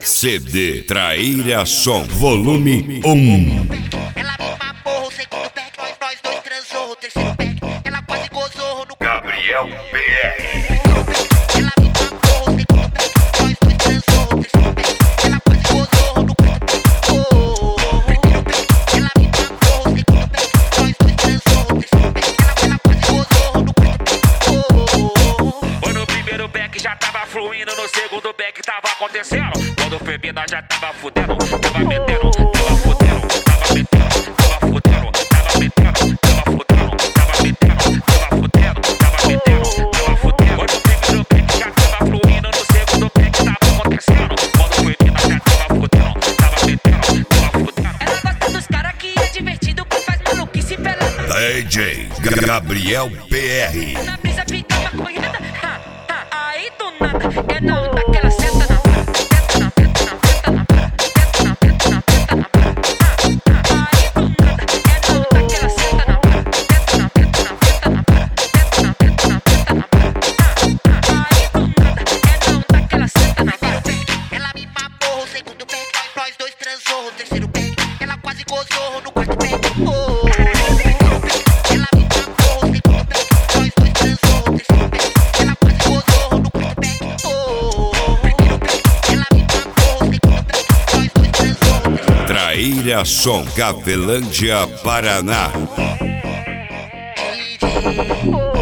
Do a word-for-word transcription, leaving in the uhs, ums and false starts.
C D Traíra Som, volume um. Ela me mamou, o segundo pack, nós, nós dois transou, o terceiro pack, ela quase gozou no Gabriel P R. Ela me mamou, o segundo pack, nós dois transou, o terceiro pack, ela quase gozou no quarto pack. Ela me mamou, o segundo pack, nós dois transou, o terceiro pack, ela quase gozou no quarto. Foi no primeiro pack, já tava fluindo, no segundo pack tava acontecendo. Quando foi mina já tava fudendo, tava metendo, tava fudendo, tava metendo, tava fudendo, tava metendo, tava fudendo, tava metendo, tava fudendo, tava metendo, tava fudendo. Foi no primeiro pack, já tava fluindo, no segundo pack tava acontecendo. Quando foi mina já tava fudendo, tava metendo, tava fudendo. Ela gosta dos caras que é divertido, que faz maluquice pela D J Gabriel P R. na brisa fica maconhada. Ha, ha, aí do nada, é na onda que ela senta na vara, senta na senta na senta na vara, senta na senta na senta na vara. Ha, ha, aí do nada, é na onda que ela senta na vara, senta na senta na senta na vara, senta na senta na senta na vara. Ha, ha, aí do nada, é na onda que ela senta na vara. Ela me mamou, o segundo pack, nós dois transou, o terceiro pack, ela quase gozou no quarto pack. Oh. Ela me mamou, o segundo pack, nós dois transou, o terceiro pack, ela quase gozou no quarto pack. Oh. Ela me mamou, o segundo pack, nós dois transou, o terceiro pack. Traíra Som, Cafelândia, Paraná. D J